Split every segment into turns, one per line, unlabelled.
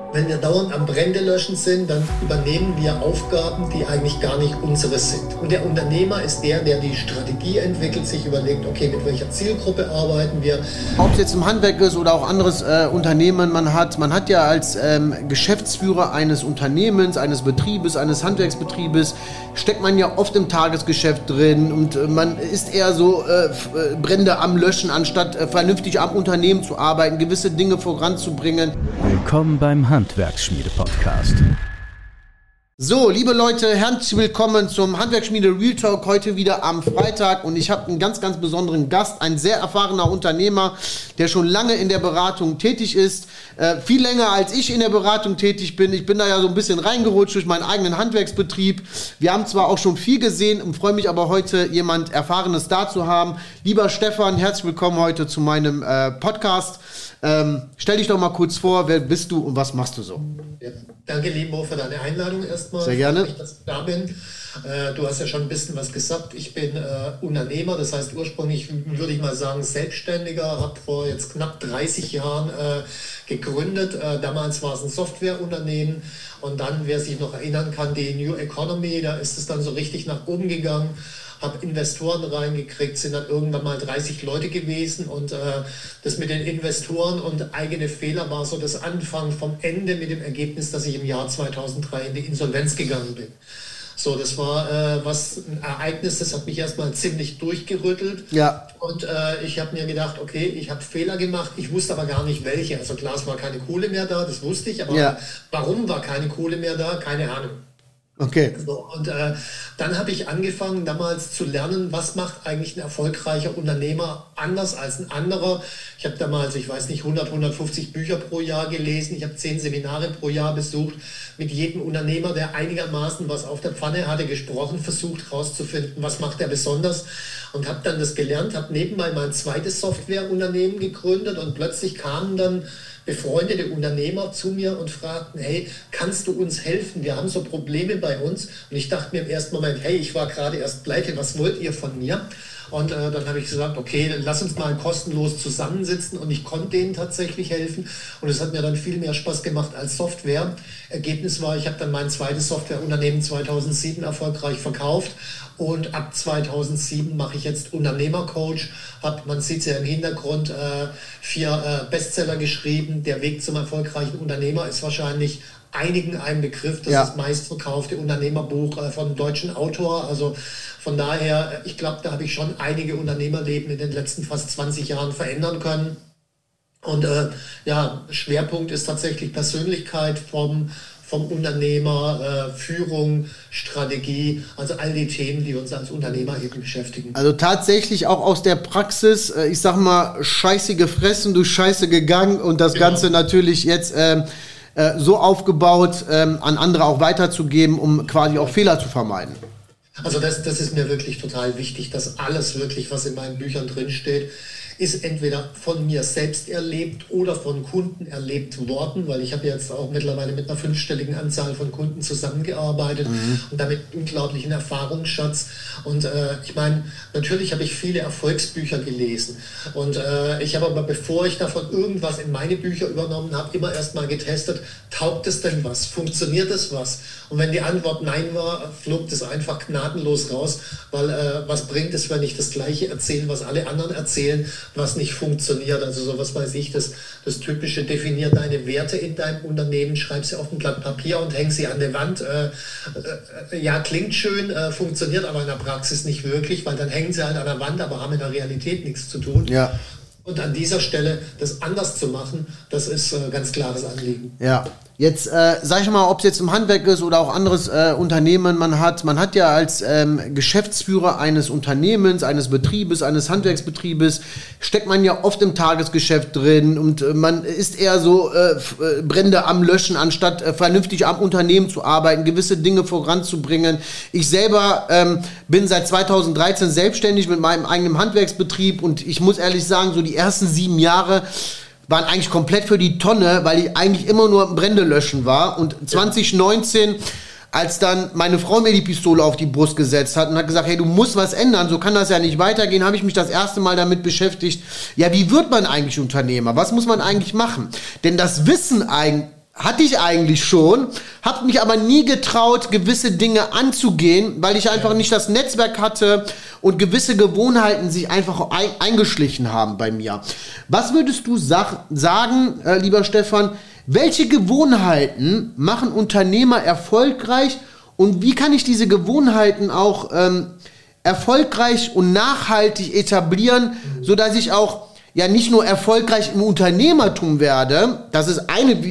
Wenn wir dauernd am Brände löschen sind, dann übernehmen wir Aufgaben, die eigentlich gar nicht unsere sind. Und der Unternehmer ist der die Strategie entwickelt, sich überlegt, okay, mit welcher Zielgruppe arbeiten wir.
Ob es jetzt im Handwerk ist oder auch anderes Unternehmen man hat ja als Geschäftsführer eines Unternehmens, eines Betriebes, eines Handwerksbetriebes, steckt man ja oft im Tagesgeschäft drin und man ist eher so Brände am Löschen, anstatt vernünftig am Unternehmen zu arbeiten, gewisse Dinge voranzubringen.
Willkommen beim Handwerksschmiede-Podcast.
So, liebe Leute, herzlich willkommen zum Handwerksschmiede Real Talk, heute wieder am Freitag, und ich habe einen ganz, ganz besonderen Gast, ein sehr erfahrener Unternehmer, der schon lange in der Beratung tätig ist, viel länger als ich in der Beratung tätig bin. Ich bin da ja so ein bisschen reingerutscht durch meinen eigenen Handwerksbetrieb. Wir haben zwar auch schon viel gesehen und freue mich aber heute, jemand Erfahrenes da zu haben. Lieber Stefan, herzlich willkommen heute zu meinem Podcast. Stell dich doch mal kurz vor, wer bist du und was machst du so?
Ja, danke, Limo, für deine Einladung erstmal.
Sehr gerne.
Ich, dass ich da bin. Du hast ja schon ein bisschen was gesagt. Ich bin Unternehmer, das heißt ursprünglich würde ich mal sagen Selbstständiger, habe vor jetzt knapp 30 Jahren gegründet. Damals war es ein Softwareunternehmen und dann, wer sich noch erinnern kann, die New Economy, da ist es dann so richtig nach oben gegangen. Habe Investoren reingekriegt, sind dann irgendwann mal 30 Leute gewesen und das mit den Investoren und eigene Fehler war so das Anfang vom Ende mit dem Ergebnis, dass ich im Jahr 2003 in die Insolvenz gegangen bin. So, das war ein Ereignis, das hat mich erstmal ziemlich durchgerüttelt.
Ja.
Und ich habe mir gedacht, okay, ich habe Fehler gemacht, ich wusste aber gar nicht welche. Also klar, es war keine Kohle mehr da, das wusste ich, aber warum war keine Kohle mehr da, keine Ahnung.
Okay.
So, und dann habe ich angefangen, damals zu lernen, was macht eigentlich ein erfolgreicher Unternehmer anders als ein anderer. Ich habe damals, ich weiß nicht, 150 Bücher pro Jahr gelesen. Ich habe 10 Seminare pro Jahr besucht. Mit jedem Unternehmer, der einigermaßen was auf der Pfanne hatte, gesprochen, versucht herauszufinden, was macht er besonders. Und habe dann das gelernt, habe nebenbei mein zweites Softwareunternehmen gegründet und plötzlich kamen dann befreundete Unternehmer zu mir und fragten, hey, kannst du uns helfen? Wir haben so Probleme bei uns. Und ich dachte mir im ersten Moment, hey, ich war gerade erst pleite, was wollt ihr von mir? Und dann habe ich gesagt, okay, lass uns mal kostenlos zusammensitzen, und ich konnte denen tatsächlich helfen und es hat mir dann viel mehr Spaß gemacht als Software. Ergebnis war, ich habe dann mein zweites Softwareunternehmen 2007 erfolgreich verkauft und ab 2007 mache ich jetzt Unternehmercoach, man sieht es ja im Hintergrund, 4 Bestseller geschrieben. Der Weg zum erfolgreichen Unternehmer ist wahrscheinlich einigen ein Begriff, das ist das meistverkaufte Unternehmerbuch von einem deutschen Autor. Also von daher, ich glaube, da habe ich schon einige Unternehmerleben in den letzten fast 20 Jahren verändern können. Und Schwerpunkt ist tatsächlich Persönlichkeit vom Unternehmer, Führung, Strategie, also all die Themen, die uns als Unternehmer eben beschäftigen.
Also tatsächlich auch aus der Praxis, ich sag mal, Scheiße gefressen, du Scheiße gegangen, und das Ganze natürlich jetzt so aufgebaut, an andere auch weiterzugeben, um quasi auch Fehler zu vermeiden.
Also das ist mir wirklich total wichtig, dass alles wirklich, was in meinen Büchern drinsteht, ist entweder von mir selbst erlebt oder von Kunden erlebt worden, weil ich habe jetzt auch mittlerweile mit einer 5-stelligen Anzahl von Kunden zusammengearbeitet und damit unglaublichen Erfahrungsschatz. Und ich meine, natürlich habe ich viele Erfolgsbücher gelesen und ich habe aber, bevor ich davon irgendwas in meine Bücher übernommen habe, immer erstmal getestet, taugt es denn was, funktioniert es was? Und wenn die Antwort nein war, flog das einfach gnadenlos raus, weil was bringt es, wenn ich das Gleiche erzähle, was alle anderen erzählen, was nicht funktioniert. Also so, was weiß ich, das typische, definier deine Werte in deinem Unternehmen, schreib sie auf ein Blatt Papier und häng sie an der Wand. Ja, klingt schön, funktioniert aber in der Praxis nicht wirklich, weil dann hängen sie halt an der Wand, aber haben in der Realität nichts zu tun. Ja. Und an dieser Stelle das anders zu machen, das ist ganz klares Anliegen.
Ja. Jetzt, sag ich mal, ob es jetzt im Handwerk ist oder auch anderes Unternehmen man hat ja als Geschäftsführer eines Unternehmens, eines Betriebes, eines Handwerksbetriebes, steckt man ja oft im Tagesgeschäft drin und man ist eher so Brände am Löschen, anstatt vernünftig am Unternehmen zu arbeiten, gewisse Dinge voranzubringen. Ich selber bin seit 2013 selbstständig mit meinem eigenen Handwerksbetrieb, und ich muss ehrlich sagen, so die ersten 7 Jahre waren eigentlich komplett für die Tonne, weil ich eigentlich immer nur am Brände löschen war. Und 2019, als dann meine Frau mir die Pistole auf die Brust gesetzt hat und hat gesagt, hey, du musst was ändern, so kann das ja nicht weitergehen, habe ich mich das erste Mal damit beschäftigt, ja, wie wird man eigentlich Unternehmer? Was muss man eigentlich machen? Denn das Wissen hatte ich eigentlich schon, habe mich aber nie getraut, gewisse Dinge anzugehen, weil ich einfach nicht das Netzwerk hatte und gewisse Gewohnheiten sich einfach eingeschlichen haben bei mir. Was würdest du sagen, lieber Stefan, welche Gewohnheiten machen Unternehmer erfolgreich und wie kann ich diese Gewohnheiten auch erfolgreich und nachhaltig etablieren, sodass ich auch ja nicht nur erfolgreich im Unternehmertum werde, das ist eine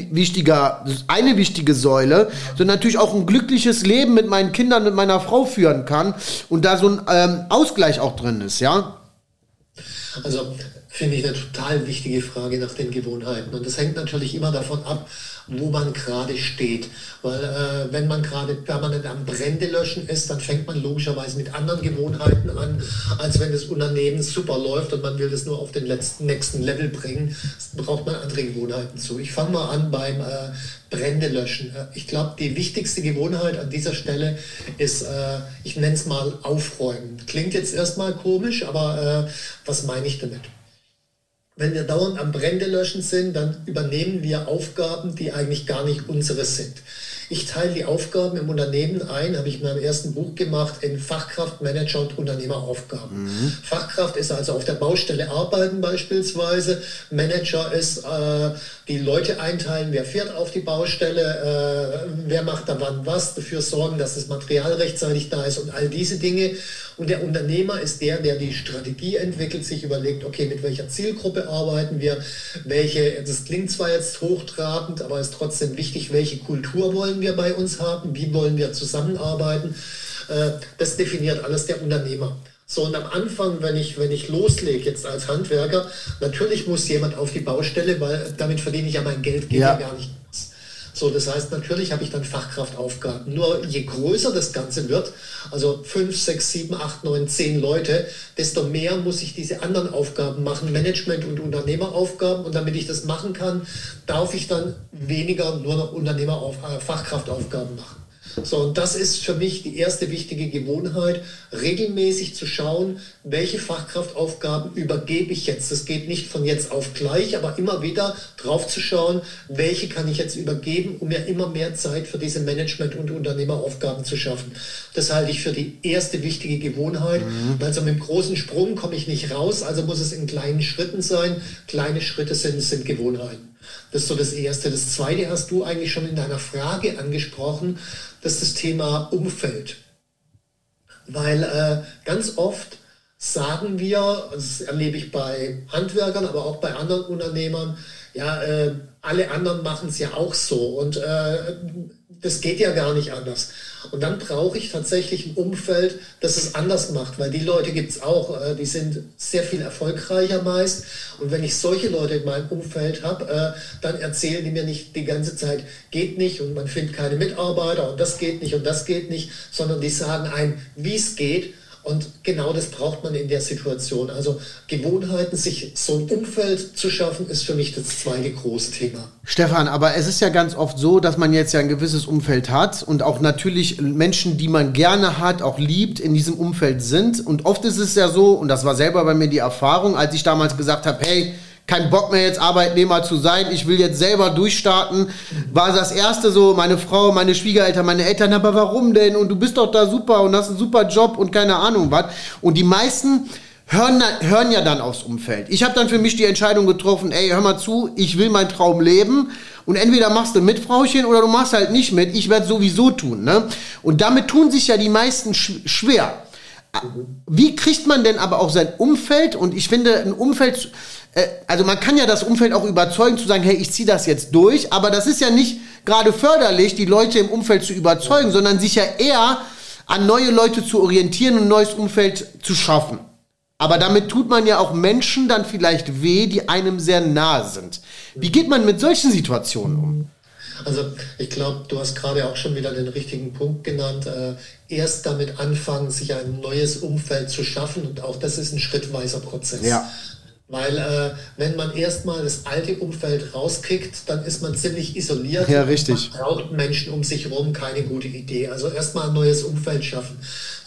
wichtige Säule, sondern natürlich auch ein glückliches Leben mit meinen Kindern, mit meiner Frau führen kann und da so ein Ausgleich auch drin ist, ja?
Also finde ich eine total wichtige Frage nach den Gewohnheiten und das hängt natürlich immer davon ab, wo man gerade steht. Weil wenn man gerade permanent am Brände löschen ist, dann fängt man logischerweise mit anderen Gewohnheiten an, als wenn das Unternehmen super läuft und man will das nur auf den nächsten Level bringen. Das braucht man andere Gewohnheiten zu. Ich fange mal an beim Brände löschen. Ich glaube, die wichtigste Gewohnheit an dieser Stelle ist, ich nenne es mal Aufräumen. Klingt jetzt erstmal komisch, aber was meine ich damit? Wenn wir dauernd am Brände löschen sind, dann übernehmen wir Aufgaben, die eigentlich gar nicht unsere sind. Ich teile die Aufgaben im Unternehmen ein, habe ich in meinem ersten Buch gemacht, in Fachkraft, Manager und Unternehmeraufgaben. Fachkraft ist also auf der Baustelle arbeiten beispielsweise. Manager ist die Leute einteilen, wer fährt auf die Baustelle, wer macht da wann was, dafür sorgen, dass das Material rechtzeitig da ist und all diese Dinge. Und der Unternehmer ist der die Strategie entwickelt, sich überlegt, okay, mit welcher Zielgruppe arbeiten wir, das klingt zwar jetzt hochtrabend, aber ist trotzdem wichtig, welche Kultur wollen wir bei uns haben, wie wollen wir zusammenarbeiten. Das definiert alles der Unternehmer. So, und am Anfang, wenn ich loslege jetzt als Handwerker, natürlich muss jemand auf die Baustelle, weil damit verdiene ich ja mein Geld, geht ja gar nicht aus. So, das heißt, natürlich habe ich dann Fachkraftaufgaben. Nur je größer das Ganze wird, also 5, 6, 7, 8, 9, 10 Leute, desto mehr muss ich diese anderen Aufgaben machen, Management- und Unternehmeraufgaben. Und damit ich das machen kann, darf ich dann weniger nur noch Fachkraftaufgaben machen. So, und das ist für mich die erste wichtige Gewohnheit, regelmäßig zu schauen, welche Fachkraftaufgaben übergebe ich jetzt. Das geht nicht von jetzt auf gleich, aber immer wieder drauf zu schauen, welche kann ich jetzt übergeben, um mir immer mehr Zeit für diese Management- und Unternehmeraufgaben zu schaffen. Das halte ich für die erste wichtige Gewohnheit. Also mit dem großen Sprung komme ich nicht raus, also muss es in kleinen Schritten sein. Kleine Schritte sind Gewohnheiten. Das ist so das Erste. Das Zweite hast du eigentlich schon in deiner Frage angesprochen, das ist das Thema Umfeld. Weil ganz oft sagen wir, das erlebe ich bei Handwerkern, aber auch bei anderen Unternehmern, ja, alle anderen machen es ja auch so und das geht ja gar nicht anders. Und dann brauche ich tatsächlich ein Umfeld, das es anders macht, weil die Leute gibt es auch, die sind sehr viel erfolgreicher meist. Und wenn ich solche Leute in meinem Umfeld habe, dann erzählen die mir nicht die ganze Zeit, geht nicht und man findet keine Mitarbeiter und das geht nicht, sondern die sagen einem, wie es geht. Und genau das braucht man in der Situation. Also Gewohnheiten, sich so ein Umfeld zu schaffen, ist für mich das zweite große Thema.
Stefan, aber es ist ja ganz oft so, dass man jetzt ja ein gewisses Umfeld hat und auch natürlich Menschen, die man gerne hat, auch liebt, in diesem Umfeld sind. Und oft ist es ja so, und das war selber bei mir die Erfahrung, als ich damals gesagt habe, hey, kein Bock mehr jetzt Arbeitnehmer zu sein, ich will jetzt selber durchstarten, war das erste so, meine Frau, meine Schwiegereltern, meine Eltern, aber warum denn? Und du bist doch da super und hast einen super Job und keine Ahnung was. Und die meisten hören ja dann aufs Umfeld. Ich habe dann für mich die Entscheidung getroffen, ey, hör mal zu, ich will meinen Traum leben und entweder machst du mit, Frauchen, oder du machst halt nicht mit, ich werde sowieso tun, ne? Und damit tun sich ja die meisten schwer. Wie kriegt man denn aber auch sein Umfeld? Und ich finde, ein Umfeld, also man kann ja das Umfeld auch überzeugen, zu sagen, hey, ich ziehe das jetzt durch, aber das ist ja nicht gerade förderlich, die Leute im Umfeld zu überzeugen, sondern sich ja eher an neue Leute zu orientieren und ein neues Umfeld zu schaffen. Aber damit tut man ja auch Menschen dann vielleicht weh, die einem sehr nahe sind. Wie geht man mit solchen Situationen um?
Also ich glaube, du hast gerade auch schon wieder den richtigen Punkt genannt. Erst damit anfangen, sich ein neues Umfeld zu schaffen und auch das ist ein schrittweiser Prozess. Ja. Weil wenn man erstmal das alte Umfeld rauskickt, dann ist man ziemlich isoliert.
Ja, richtig.
Man braucht Menschen um sich herum, keine gute Idee. Also erstmal ein neues Umfeld schaffen.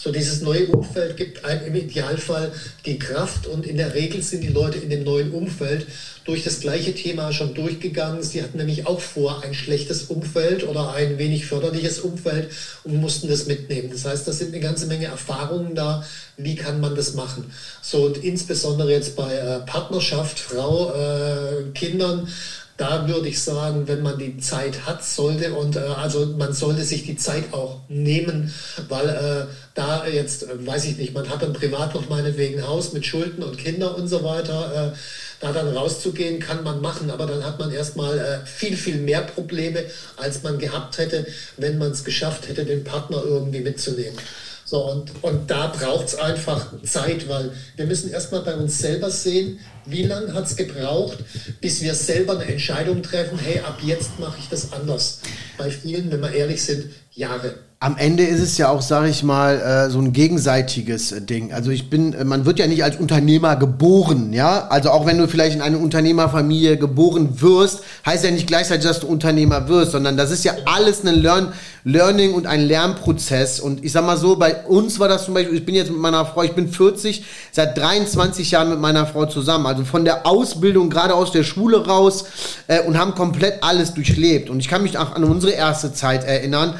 So dieses neue Umfeld gibt einem im Idealfall die Kraft und in der Regel sind die Leute in dem neuen Umfeld durch das gleiche Thema schon durchgegangen. Sie hatten nämlich auch vor ein schlechtes Umfeld oder ein wenig förderliches Umfeld und mussten das mitnehmen. Das heißt, da sind eine ganze Menge Erfahrungen da. Wie kann man das machen? So, und insbesondere jetzt bei Partnerschaft, Frau, Kindern, da würde ich sagen, wenn man die Zeit hat, sollte also man sollte sich die Zeit auch nehmen, weil da jetzt, weiß ich nicht, man hat dann privat noch meinetwegen ein Haus mit Schulden und Kinder und so weiter, da dann rauszugehen, kann man machen, aber dann hat man erstmal viel, viel mehr Probleme, als man gehabt hätte, wenn man es geschafft hätte, den Partner irgendwie mitzunehmen. So, und da braucht es einfach Zeit, weil wir müssen erstmal bei uns selber sehen, wie lange hat es gebraucht, bis wir selber eine Entscheidung treffen, hey, ab jetzt mache ich das anders. Bei vielen, wenn wir ehrlich sind, Jahre.
Am Ende ist es ja auch, sage ich mal, so ein gegenseitiges Ding. Also man wird ja nicht als Unternehmer geboren, ja. Also auch wenn du vielleicht in eine Unternehmerfamilie geboren wirst, heißt ja nicht gleichzeitig, dass du Unternehmer wirst, sondern das ist ja alles ein Learning und ein Lernprozess. Und ich sag mal so, bei uns war das zum Beispiel, ich bin jetzt mit meiner Frau, ich bin 40, seit 23 Jahren mit meiner Frau zusammen. Also von der Ausbildung, gerade aus der Schule raus und haben komplett alles durchlebt. Und ich kann mich auch an unsere erste Zeit erinnern.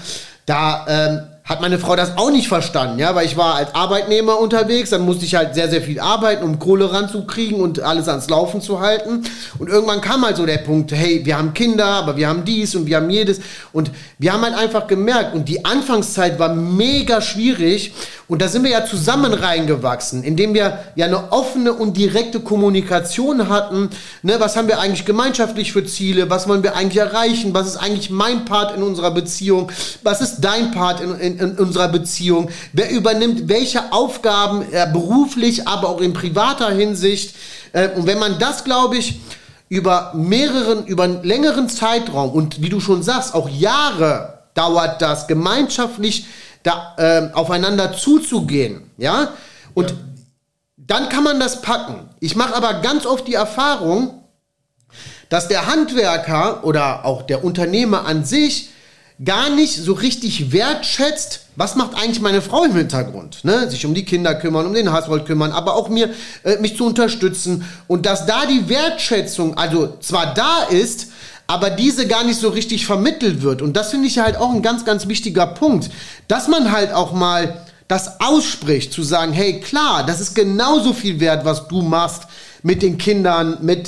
Da hat meine Frau das auch nicht verstanden, ja, weil ich war als Arbeitnehmer unterwegs, dann musste ich halt sehr, sehr viel arbeiten, um Kohle ranzukriegen und alles ans Laufen zu halten. Und irgendwann kam halt so der Punkt, hey, wir haben Kinder, aber wir haben dies und wir haben jedes. Und wir haben halt einfach gemerkt, und die Anfangszeit war mega schwierig. Und da sind wir ja zusammen reingewachsen, indem wir ja eine offene und direkte Kommunikation hatten. Ne, was haben wir eigentlich gemeinschaftlich für Ziele? Was wollen wir eigentlich erreichen? Was ist eigentlich mein Part in unserer Beziehung? Was ist dein Part in unserer Beziehung? Wer übernimmt welche Aufgaben beruflich, aber auch in privater Hinsicht? Und wenn man das, glaube ich, über einen längeren Zeitraum und wie du schon sagst, auch Jahre dauert das, gemeinschaftlich aufeinander zuzugehen, ja? Und dann kann man das packen. Ich mache aber ganz oft die Erfahrung, dass der Handwerker oder auch der Unternehmer an sich gar nicht so richtig wertschätzt, was macht eigentlich meine Frau im Hintergrund, ne? Sich um die Kinder kümmern, um den Haushalt kümmern, aber auch mich zu unterstützen, und dass da die Wertschätzung also zwar da ist, aber diese gar nicht so richtig vermittelt wird. Und das finde ich halt auch ein ganz, ganz wichtiger Punkt, dass man halt auch mal das ausspricht, zu sagen, hey, klar, das ist genauso viel wert, was du machst mit den Kindern, mit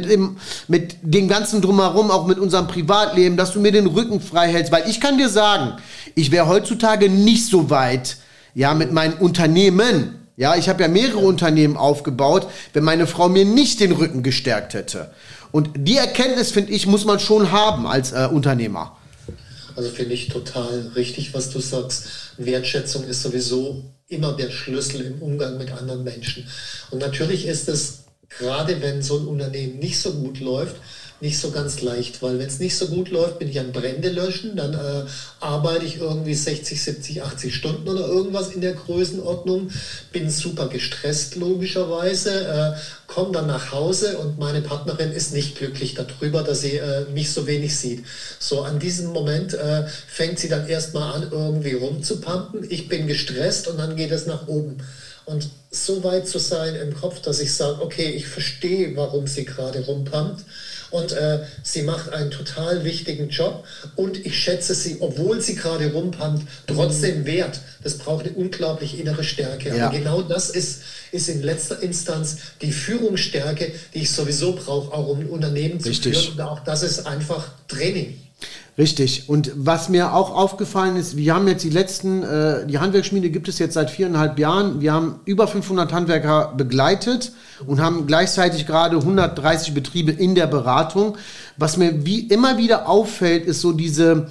dem ganzen Drumherum, auch mit unserem Privatleben, dass du mir den Rücken frei hältst. Weil ich kann dir sagen, ich wäre heutzutage nicht so weit, ja, mit meinem Unternehmen. Ja, ich habe ja mehrere Unternehmen aufgebaut, wenn meine Frau mir nicht den Rücken gestärkt hätte. Und die Erkenntnis, finde ich, muss man schon haben als Unternehmer.
Also finde ich total richtig, was du sagst. Wertschätzung ist sowieso immer der Schlüssel im Umgang mit anderen Menschen. Und natürlich ist es, gerade wenn so ein Unternehmen nicht so gut läuft, nicht so ganz leicht, weil wenn es nicht so gut läuft, bin ich an Brände löschen, dann arbeite ich irgendwie 60, 70, 80 Stunden oder irgendwas in der Größenordnung, bin super gestresst logischerweise, komme dann nach Hause und meine Partnerin ist nicht glücklich darüber, dass sie mich so wenig sieht. So an diesem Moment fängt sie dann erstmal an, irgendwie rumzupumpen, ich bin gestresst und dann geht es nach oben. Und so weit zu sein im Kopf, dass ich sage, okay, ich verstehe, warum sie gerade rumpumpt. Und sie macht einen total wichtigen Job und ich schätze sie, obwohl sie gerade rumpumpt, trotzdem wert. Das braucht eine unglaublich innere Stärke. Ja. Aber genau das ist in letzter Instanz die Führungsstärke, die ich sowieso brauche, auch um ein Unternehmen zu führen. Und auch das ist einfach Training.
Richtig. Und was mir auch aufgefallen ist, wir haben jetzt die Handwerksschmiede gibt es jetzt seit 4,5 Jahren. Wir haben über 500 Handwerker begleitet und haben gleichzeitig gerade 130 Betriebe in der Beratung. Was mir immer wieder auffällt, ist so diese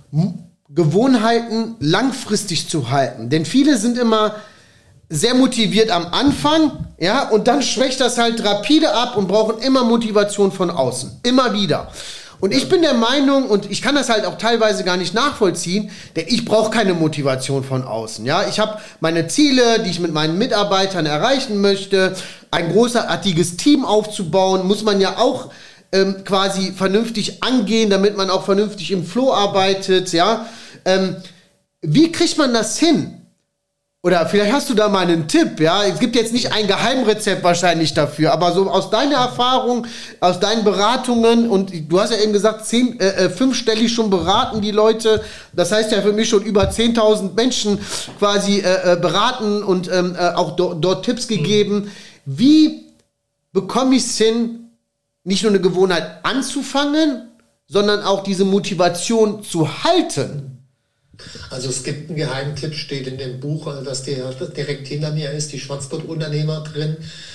Gewohnheiten langfristig zu halten. Denn viele sind immer sehr motiviert am Anfang, ja, und dann schwächt das halt rapide ab und brauchen immer Motivation von außen. Immer wieder. Und ich bin der Meinung, und ich kann das halt auch teilweise gar nicht nachvollziehen, denn ich brauche keine Motivation von außen. Ja, ich habe meine Ziele, die ich mit meinen Mitarbeitern erreichen möchte. Ein großartiges Team aufzubauen, muss man ja auch quasi vernünftig angehen, damit man auch vernünftig im Flow arbeitet. Ja, wie kriegt man das hin? Oder vielleicht hast du da mal einen Tipp, ja? Es gibt jetzt nicht ein Geheimrezept wahrscheinlich dafür, aber so aus deiner Erfahrung, aus deinen Beratungen und du hast ja eben gesagt, 5stellig schon beraten die Leute. Das heißt ja für mich schon über 10.000 Menschen quasi beraten und auch dort Tipps gegeben. Wie bekomme ich es hin, nicht nur eine Gewohnheit anzufangen, sondern auch diese Motivation zu halten?
Also es gibt einen Geheimtipp, steht in dem Buch, das direkt hinter mir ist, die Schwarzgurt-Unternehmer drin.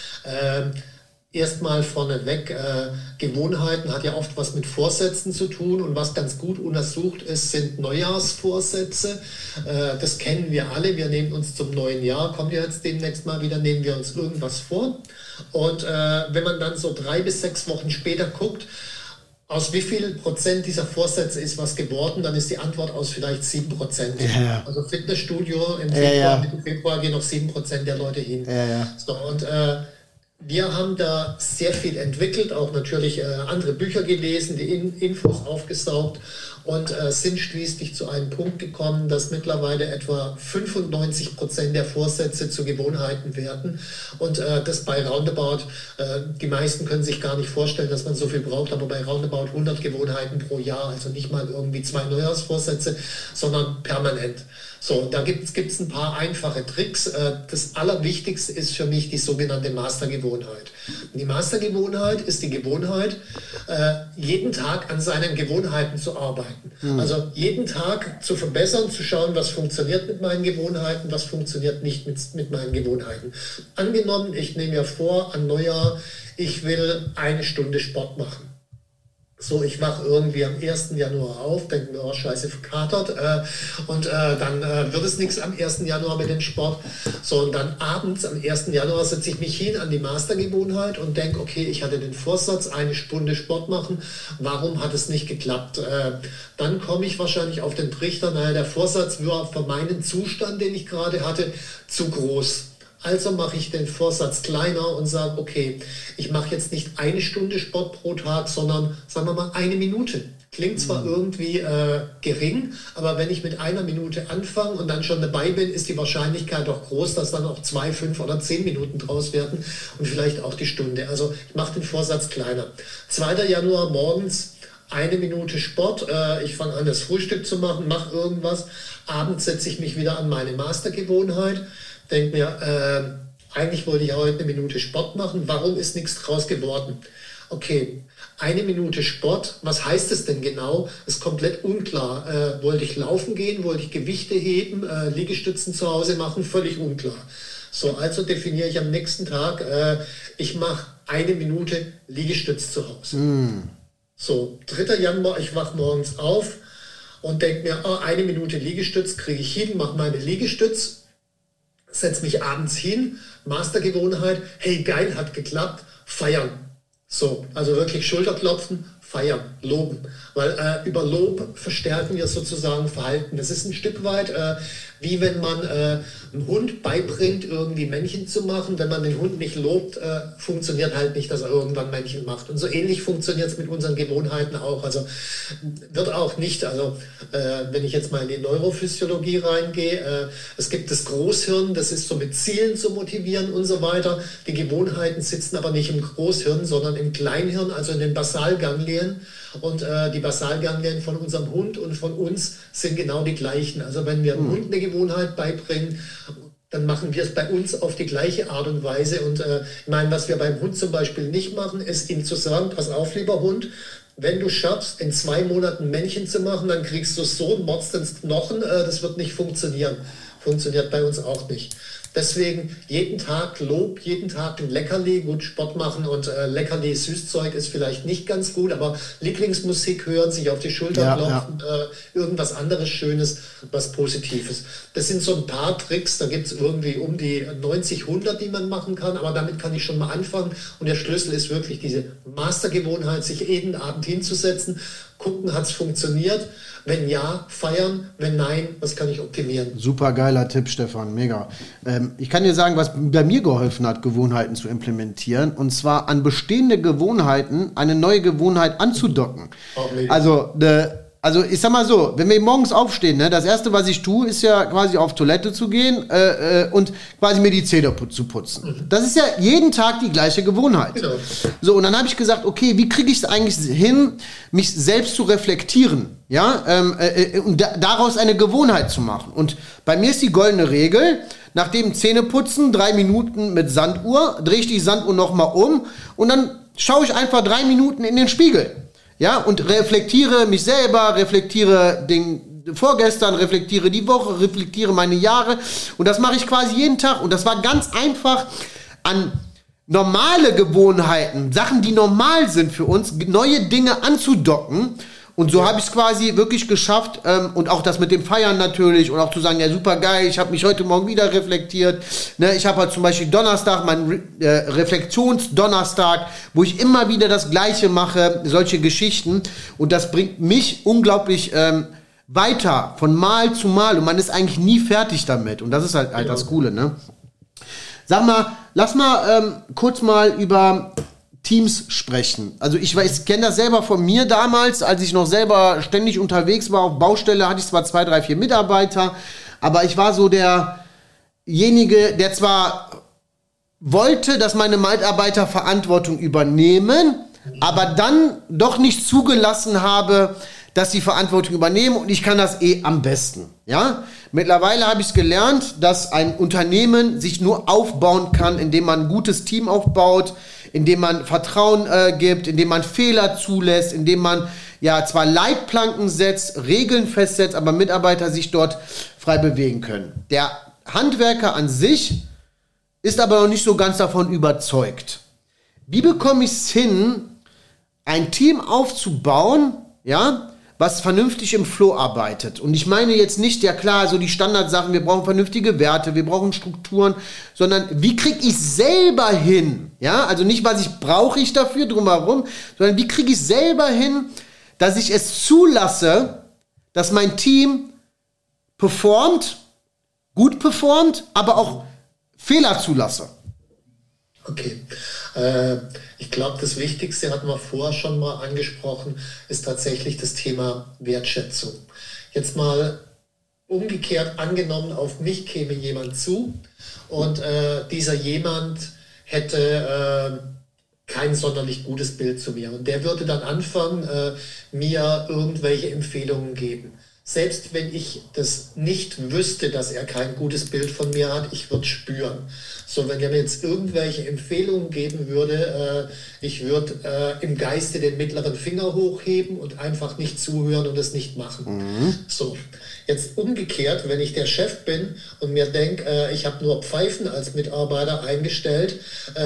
Erstmal vorneweg, Gewohnheiten hat ja oft was mit Vorsätzen zu tun und was ganz gut untersucht ist, sind Neujahrsvorsätze. Das kennen wir alle, wir nehmen uns zum neuen Jahr, kommt ja jetzt demnächst mal wieder, nehmen wir uns irgendwas vor. Und wenn man dann so 3 bis 6 Wochen später guckt, aus wie viel Prozent dieser Vorsätze ist was geworden, dann ist die Antwort aus vielleicht 7%.
Ja.
Also Fitnessstudio im Februar, Mitte Februar gehen noch 7% der Leute hin.
Ja.
So, und wir haben da sehr viel entwickelt, auch natürlich andere Bücher gelesen, die Infos aufgesaugt und sind schließlich zu einem Punkt gekommen, dass mittlerweile etwa 95% der Vorsätze zu Gewohnheiten werden und das bei roundabout, die meisten können sich gar nicht vorstellen, dass man so viel braucht, aber bei roundabout 100 Gewohnheiten pro Jahr, also nicht mal irgendwie 2 Neujahrsvorsätze, sondern permanent. So, da gibt's ein paar einfache Tricks. Das Allerwichtigste ist für mich die sogenannte Mastergewohnheit. Die Mastergewohnheit ist die Gewohnheit, jeden Tag an seinen Gewohnheiten zu arbeiten. Also jeden Tag zu verbessern, zu schauen, was funktioniert mit meinen Gewohnheiten, was funktioniert nicht mit meinen Gewohnheiten. Angenommen, ich nehme mir vor, an Neujahr, ich will 1 Stunde Sport machen. So, ich wache irgendwie am 1. Januar auf, denke mir, oh, scheiße, verkatert. Und dann wird es nichts am 1. Januar mit dem Sport. So, und dann abends am 1. Januar setze ich mich hin an die Mastergewohnheit und denke, okay, ich hatte den Vorsatz, 1 Stunde Sport machen. Warum hat es nicht geklappt? Dann komme ich wahrscheinlich auf den Trichter, naja, der Vorsatz war für meinen Zustand, den ich gerade hatte, zu groß. Also mache ich den Vorsatz kleiner und sage, okay, ich mache jetzt nicht 1 Stunde Sport pro Tag, sondern sagen wir mal 1 Minute. Klingt zwar irgendwie gering, aber wenn ich mit 1 Minute anfange und dann schon dabei bin, ist die Wahrscheinlichkeit doch groß, dass dann auch 2, 5 oder 10 Minuten draus werden und vielleicht auch die Stunde. Also ich mache den Vorsatz kleiner. 2. Januar morgens 1 Minute Sport. Ich fange an, das Frühstück zu machen, mache irgendwas. Abends setze ich mich wieder an meine Mastergewohnheit. Denke mir, eigentlich wollte ich heute 1 Minute Sport machen, warum ist nichts draus geworden? Okay, 1 Minute Sport, was heißt es denn genau? Ist komplett unklar. Wollte ich laufen gehen, wollte ich Gewichte heben, Liegestützen zu Hause machen, völlig unklar. So, also definiere ich am nächsten Tag, ich mache 1 Minute Liegestütz zu Hause. So, 3. Januar, ich wache morgens auf und denke mir, 1 Minute Liegestütz kriege ich hin, mache meine Liegestütz, setze mich abends hin, Mastergewohnheit, hey geil, hat geklappt, feiern. So, also wirklich Schulterklopfen, feiern, loben. Weil über Lob verstärken wir sozusagen Verhalten. Das ist ein Stück weit wie wenn man einem Hund beibringt, irgendwie Männchen zu machen. Wenn man den Hund nicht lobt, funktioniert halt nicht, dass er irgendwann Männchen macht. Und so ähnlich funktioniert es mit unseren Gewohnheiten auch. Also wird auch nicht, also wenn ich jetzt mal in die Neurophysiologie reingehe, es gibt das Großhirn, das ist so mit Zielen zu motivieren und so weiter. Die Gewohnheiten sitzen aber nicht im Großhirn, sondern im Kleinhirn, also in den Basalganglien. Und die Basalganglien von unserem Hund und von uns sind genau die gleichen. Also wenn wir einem Hund eine Gewohnheit beibringen, dann machen wir es bei uns auf die gleiche Art und Weise. Und ich meine, was wir beim Hund zum Beispiel nicht machen, ist ihm zu sagen, pass auf, lieber Hund, wenn du schaffst, in 2 Monaten Männchen zu machen, dann kriegst du so einen Motz ins Knochen, das wird nicht funktionieren. Funktioniert bei uns auch nicht. Deswegen jeden Tag Lob, jeden Tag ein Leckerli, gut Sport machen und Leckerli, Süßzeug ist vielleicht nicht ganz gut, aber Lieblingsmusik hören, sich auf die Schulter klopfen, irgendwas anderes Schönes, was Positives. Das sind so ein paar Tricks, da gibt es irgendwie um die 90, 100, die man machen kann, aber damit kann ich schon mal anfangen und der Schlüssel ist wirklich diese Mastergewohnheit, sich jeden Abend hinzusetzen, gucken, hat es funktioniert. Wenn ja, feiern. Wenn nein, was kann ich optimieren?
Super geiler Tipp, Stefan, mega. Ich kann dir sagen, was bei mir geholfen hat, Gewohnheiten zu implementieren. Und zwar an bestehende Gewohnheiten eine neue Gewohnheit anzudocken. Also Also ich sag mal so, wenn wir morgens aufstehen, ne, das Erste, was ich tue, ist ja quasi auf Toilette zu gehen und quasi mir die Zähne zu putzen. Das ist ja jeden Tag die gleiche Gewohnheit. Genau. So, und dann habe ich gesagt, okay, wie kriege ich es eigentlich hin, mich selbst zu reflektieren, ja, und daraus eine Gewohnheit zu machen. Und bei mir ist die goldene Regel, nach dem Zähneputzen 3 Minuten mit Sanduhr, drehe ich die Sanduhr nochmal um und dann schaue ich einfach 3 Minuten in den Spiegel. Ja, und reflektiere mich selber, reflektiere den vorgestern, reflektiere die Woche, reflektiere meine Jahre. Und das mache ich quasi jeden Tag. Und das war ganz einfach an normale Gewohnheiten, Sachen, die normal sind für uns, neue Dinge anzudocken. Und so habe ich es quasi wirklich geschafft, und auch das mit dem Feiern natürlich und auch zu sagen, ja super geil, ich habe mich heute Morgen wieder reflektiert. Ne, ich habe halt zum Beispiel Donnerstag, meinen Reflexionsdonnerstag, wo ich immer wieder das Gleiche mache, solche Geschichten. Und das bringt mich unglaublich weiter, von Mal zu Mal. Und man ist eigentlich nie fertig damit. Und das ist halt das Coole, ne? Sag mal, lass mal kurz mal über Teams sprechen. Also ich kenne das selber von mir damals, als ich noch selber ständig unterwegs war auf Baustelle, hatte ich zwar 2, 3, 4 Mitarbeiter, aber ich war so derjenige, der zwar wollte, dass meine Mitarbeiter Verantwortung übernehmen, aber dann doch nicht zugelassen habe, dass sie Verantwortung übernehmen, und ich kann das am besten. Ja? Mittlerweile habe ich es gelernt, dass ein Unternehmen sich nur aufbauen kann, indem man ein gutes Team aufbaut, indem man Vertrauen gibt, indem man Fehler zulässt, indem man ja zwar Leitplanken setzt, Regeln festsetzt, aber Mitarbeiter sich dort frei bewegen können. Der Handwerker an sich ist aber noch nicht so ganz davon überzeugt. Wie bekomme ich es hin, ein Team aufzubauen, ja, was vernünftig im Flow arbeitet? Und ich meine jetzt nicht, ja klar, so die Standardsachen, wir brauchen vernünftige Werte, wir brauchen Strukturen, sondern wie kriege ich selber hin? Ja, also nicht, was brauche ich dafür drumherum, sondern wie kriege ich selber hin, dass ich es zulasse, dass mein Team performt, gut performt, aber auch Fehler zulasse.
Okay. Ich glaube, das Wichtigste, hatten wir vorher schon mal angesprochen, ist tatsächlich das Thema Wertschätzung. Jetzt mal umgekehrt angenommen, auf mich käme jemand zu und dieser jemand hätte kein sonderlich gutes Bild zu mir. Und der würde dann anfangen, mir irgendwelche Empfehlungen geben. Selbst wenn ich das nicht wüsste, dass er kein gutes Bild von mir hat, ich würde spüren. So, wenn er mir jetzt irgendwelche Empfehlungen geben würde, ich würde im Geiste den mittleren Finger hochheben und einfach nicht zuhören und es nicht machen. Mhm. So, jetzt umgekehrt, wenn ich der Chef bin und mir denke, ich habe nur Pfeifen als Mitarbeiter eingestellt,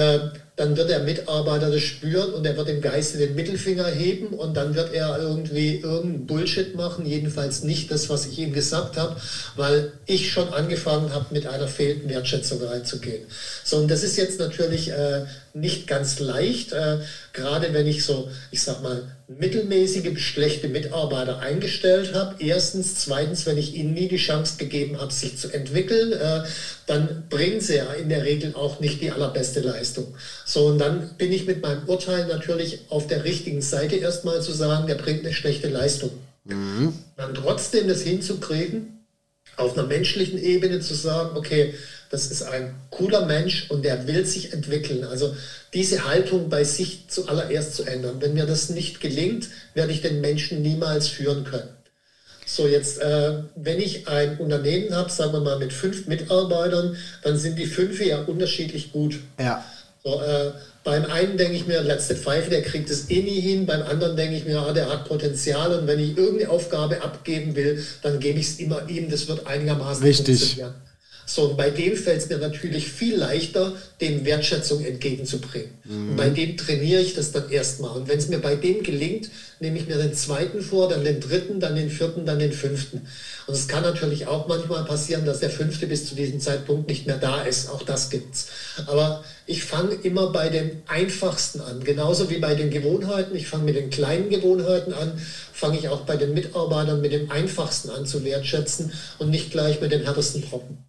dann wird der Mitarbeiter das spüren und er wird im Geiste den Mittelfinger heben und dann wird er irgendeinen Bullshit machen, jedenfalls nicht das, was ich ihm gesagt habe, weil ich schon angefangen habe, mit einer fehlenden Wertschätzung reinzugehen. So, und das ist jetzt natürlich nicht ganz leicht, gerade wenn ich so, ich sag mal, mittelmäßige bis schlechte Mitarbeiter eingestellt habe. Erstens, zweitens, wenn ich ihnen nie die Chance gegeben habe, sich zu entwickeln, dann bringen sie ja in der Regel auch nicht die allerbeste Leistung. So, und dann bin ich mit meinem Urteil natürlich auf der richtigen Seite erstmal zu sagen, der bringt eine schlechte Leistung. Mhm. Dann trotzdem das hinzukriegen, auf einer menschlichen Ebene zu sagen, okay, das ist ein cooler Mensch und der will sich entwickeln. Also diese Haltung bei sich zuallererst zu ändern. Wenn mir das nicht gelingt, werde ich den Menschen niemals führen können. So, jetzt, wenn ich ein Unternehmen habe, sagen wir mal mit 5 Mitarbeitern, dann sind die 5 ja unterschiedlich gut. Ja. So, beim einen denke ich mir, letzte Pfeife, der kriegt es eh nie hin. Beim anderen denke ich mir, der hat Potenzial und wenn ich irgendeine Aufgabe abgeben will, dann gebe ich es immer ihm. Das wird einigermaßen funktionieren. So, und bei dem fällt es mir natürlich viel leichter, dem Wertschätzung entgegenzubringen. Mhm. Und bei dem trainiere ich das dann erstmal. Und wenn es mir bei dem gelingt, nehme ich mir den zweiten vor, dann den dritten, dann den vierten, dann den fünften. Und es kann natürlich auch manchmal passieren, dass der 5. bis zu diesem Zeitpunkt nicht mehr da ist. Auch das gibt's. Aber ich fange immer bei dem Einfachsten an. Genauso wie bei den Gewohnheiten. Ich fange mit den kleinen Gewohnheiten an, fange ich auch bei den Mitarbeitern mit dem Einfachsten an zu wertschätzen und nicht gleich mit den härtesten Brocken.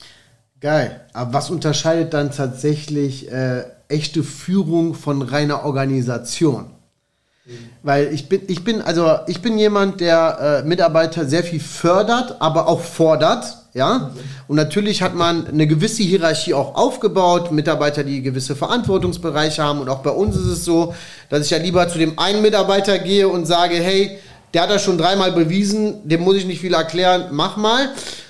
Geil. Aber was unterscheidet dann tatsächlich echte Führung von reiner Organisation? Weil ich bin jemand, der Mitarbeiter sehr viel fördert, aber auch fordert, ja. Und natürlich hat man eine gewisse Hierarchie auch aufgebaut, Mitarbeiter, die gewisse Verantwortungsbereiche haben. Und auch bei uns ist es so, dass ich ja lieber zu dem einen Mitarbeiter gehe und sage, hey, der hat das schon 3-mal bewiesen, dem muss ich nicht viel erklären, mach mal.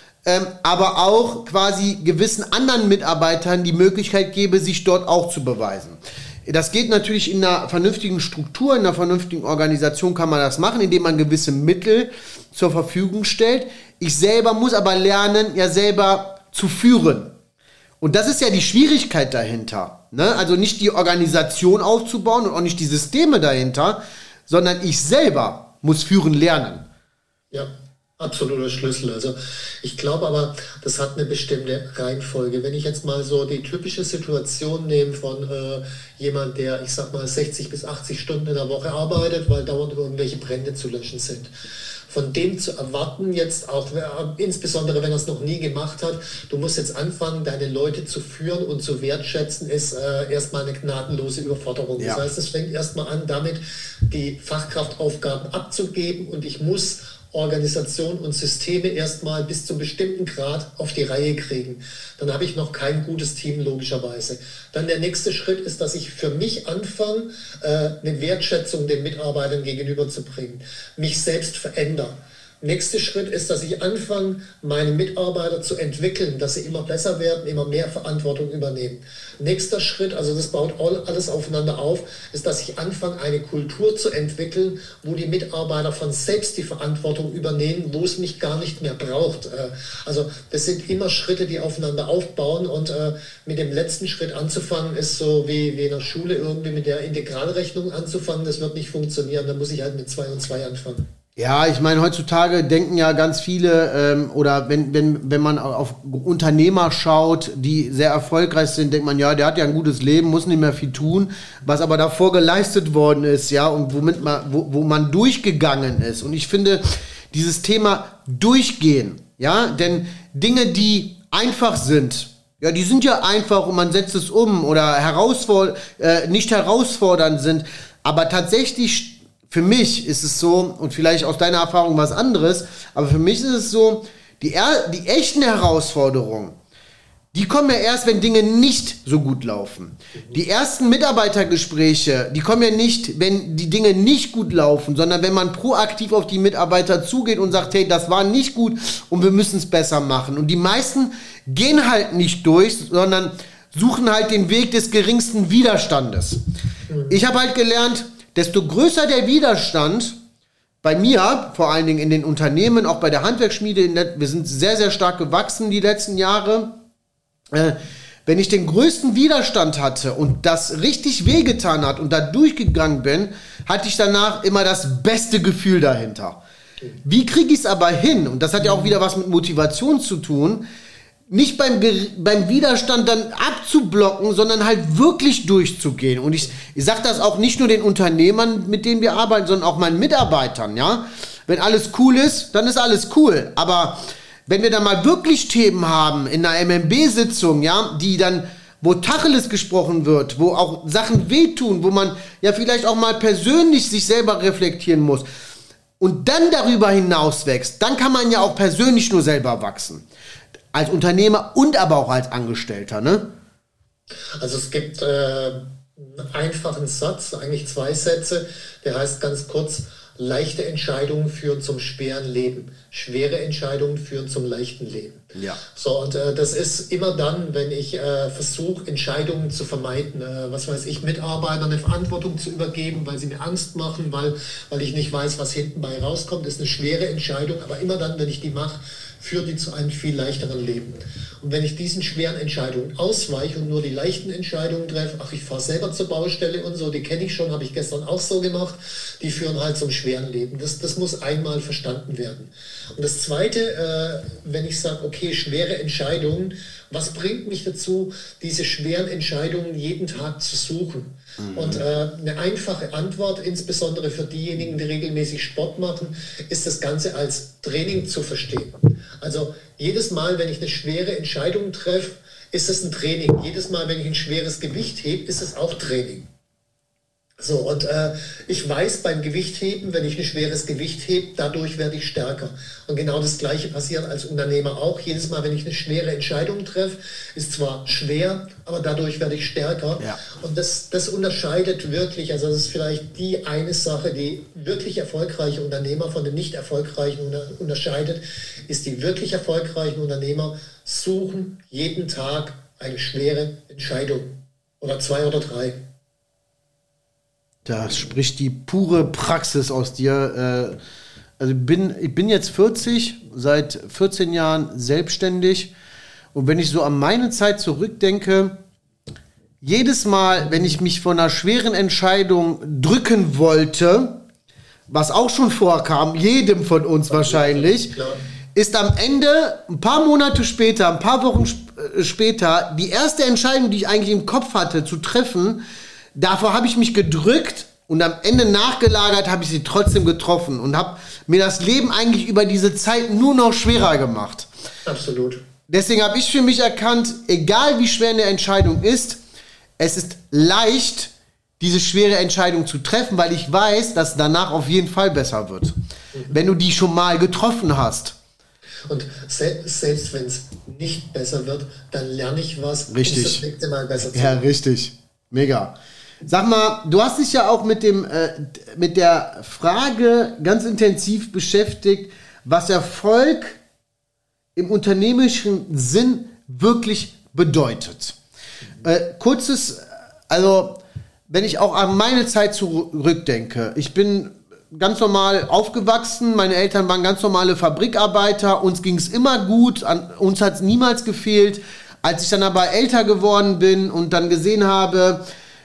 Aber auch quasi gewissen anderen Mitarbeitern die Möglichkeit gebe, sich dort auch zu beweisen. Das geht natürlich in einer vernünftigen Struktur, in einer vernünftigen Organisation kann man das machen, indem man gewisse Mittel zur Verfügung stellt. Ich selber muss aber lernen, ja selber zu führen. Und das ist ja die Schwierigkeit dahinter. Ne? Also nicht die Organisation aufzubauen und auch nicht die Systeme dahinter, sondern ich selber muss führen lernen.
Ja. Absoluter Schlüssel. Also ich glaube aber, das hat eine bestimmte Reihenfolge. Wenn ich jetzt mal so die typische Situation nehme von jemand, der, ich sag mal, 60 bis 80 Stunden in der Woche arbeitet, weil dauernd irgendwelche Brände zu löschen sind. Von dem zu erwarten, jetzt auch, insbesondere wenn er es noch nie gemacht hat, du musst jetzt anfangen, deine Leute zu führen und zu wertschätzen, ist erstmal eine gnadenlose Überforderung. Ja. Das heißt, es fängt erstmal an, damit die Fachkraftaufgaben abzugeben und ich muss Organisation und Systeme erstmal bis zu einem bestimmten Grad auf die Reihe kriegen. Dann habe ich noch kein gutes Team, logischerweise. Dann der nächste Schritt ist, dass ich für mich anfange, eine Wertschätzung den Mitarbeitern gegenüberzubringen, mich selbst verändere. Nächster Schritt ist, dass ich anfange, meine Mitarbeiter zu entwickeln, dass sie immer besser werden, immer mehr Verantwortung übernehmen. Nächster Schritt, also das baut alles aufeinander auf, ist, dass ich anfange, eine Kultur zu entwickeln, wo die Mitarbeiter von selbst die Verantwortung übernehmen, wo es mich gar nicht mehr braucht. Also das sind immer Schritte, die aufeinander aufbauen und mit dem letzten Schritt anzufangen, ist so wie in der Schule irgendwie mit der Integralrechnung anzufangen, das wird nicht funktionieren, da muss ich halt mit 2 und 2 anfangen.
Ja, ich meine, heutzutage denken ja ganz viele, oder wenn man auf Unternehmer schaut, die sehr erfolgreich sind, denkt man, ja, der hat ja ein gutes Leben, muss nicht mehr viel tun, was aber davor geleistet worden ist, ja, und wo man durchgegangen ist. Und ich finde, dieses Thema Durchgehen, ja, denn Dinge, die einfach sind, ja, die sind ja einfach und man setzt es um oder nicht herausfordernd sind, aber tatsächlich für mich ist es so, und vielleicht aus deiner Erfahrung was anderes, aber für mich ist es so, die echten Herausforderungen, die kommen ja erst, wenn Dinge nicht so gut laufen. Die ersten Mitarbeitergespräche, die kommen ja nicht, wenn die Dinge nicht gut laufen, sondern wenn man proaktiv auf die Mitarbeiter zugeht und sagt, hey, das war nicht gut und wir müssen es besser machen. Und die meisten gehen halt nicht durch, sondern suchen halt den Weg des geringsten Widerstandes. Ich habe halt gelernt, desto größer der Widerstand, bei mir, vor allen Dingen in den Unternehmen, auch bei der Handwerksschmiede, wir sind sehr, sehr stark gewachsen die letzten Jahre, wenn ich den größten Widerstand hatte und das richtig wehgetan hat und da durchgegangen bin, hatte ich danach immer das beste Gefühl dahinter. Wie kriege ich es aber hin? Und das hat ja auch wieder was mit Motivation zu tun, nicht beim Widerstand dann abzublocken, sondern halt wirklich durchzugehen. Und ich sage das auch nicht nur den Unternehmern, mit denen wir arbeiten, sondern auch meinen Mitarbeitern, ja. Wenn alles cool ist, dann ist alles cool. Aber wenn wir dann mal wirklich Themen haben in einer MMB-Sitzung, ja, wo Tacheles gesprochen wird, wo auch Sachen wehtun, wo man ja vielleicht auch mal persönlich sich selber reflektieren muss und dann darüber hinaus wächst, dann kann man ja auch persönlich nur selber wachsen. Als Unternehmer und aber auch als Angestellter, ne?
Also es gibt einen einfachen Satz, eigentlich 2 Sätze, der heißt ganz kurz, leichte Entscheidungen führen zum schweren Leben, schwere Entscheidungen führen zum leichten Leben. Ja. So, und das ist immer dann, wenn ich versuche, Entscheidungen zu vermeiden, was weiß ich, Mitarbeitern eine Verantwortung zu übergeben, weil sie mir Angst machen, weil ich nicht weiß, was hinten bei rauskommt, das ist eine schwere Entscheidung, aber immer dann, wenn ich die mache, führt die zu einem viel leichteren Leben. Und wenn ich diesen schweren Entscheidungen ausweiche und nur die leichten Entscheidungen treffe, ach, ich fahre selber zur Baustelle und so, die kenne ich schon, habe ich gestern auch so gemacht, die führen halt zum schweren Leben. Das muss einmal verstanden werden. Und das Zweite, wenn ich sage, okay, schwere Entscheidungen, was bringt mich dazu, diese schweren Entscheidungen jeden Tag zu suchen? Und eine einfache Antwort, insbesondere für diejenigen, die regelmäßig Sport machen, ist das Ganze als Training zu verstehen. Also jedes Mal, wenn ich eine schwere Entscheidung treffe, ist es ein Training. Jedes Mal, wenn ich ein schweres Gewicht hebe, ist es auch Training. So, und ich weiß beim Gewichtheben, wenn ich ein schweres Gewicht hebe, dadurch werde ich stärker. Und genau das Gleiche passiert als Unternehmer auch. Jedes Mal, wenn ich eine schwere Entscheidung treffe, ist zwar schwer, aber dadurch werde ich stärker.
Ja.
Und das unterscheidet wirklich, also das ist vielleicht die eine Sache, die wirklich erfolgreiche Unternehmer von den nicht erfolgreichen unterscheidet, ist, die wirklich erfolgreichen Unternehmer suchen jeden Tag eine schwere Entscheidung. Oder 2 oder 3.
Da spricht die pure Praxis aus dir. Also ich bin jetzt 40, seit 14 Jahren selbstständig. Und wenn ich so an meine Zeit zurückdenke, jedes Mal, wenn ich mich vor einer schweren Entscheidung drücken wollte, was auch schon vorkam, jedem von uns wahrscheinlich, ist am Ende, ein paar Monate später, ein paar Wochen später, die erste Entscheidung, die ich eigentlich im Kopf hatte, zu treffen. Davor habe ich mich gedrückt und am Ende nachgelagert habe ich sie trotzdem getroffen und habe mir das Leben eigentlich über diese Zeit nur noch schwerer gemacht.
Absolut.
Deswegen habe ich für mich erkannt, egal wie schwer eine Entscheidung ist, es ist leicht, diese schwere Entscheidung zu treffen, weil ich weiß, dass danach auf jeden Fall besser wird. Wenn du die schon mal getroffen hast.
Und selbst wenn es nicht besser wird, dann lerne ich was,
richtig.
Um es das nächste Mal besser zu machen.
Ja, richtig. Mega. Sag mal, du hast dich ja auch mit der Frage ganz intensiv beschäftigt, was Erfolg im unternehmerischen Sinn wirklich bedeutet. Wenn ich auch an meine Zeit zurückdenke, ich bin ganz normal aufgewachsen, meine Eltern waren ganz normale Fabrikarbeiter, uns ging es immer gut, uns hat es niemals gefehlt. Als ich dann aber älter geworden bin und dann gesehen habe,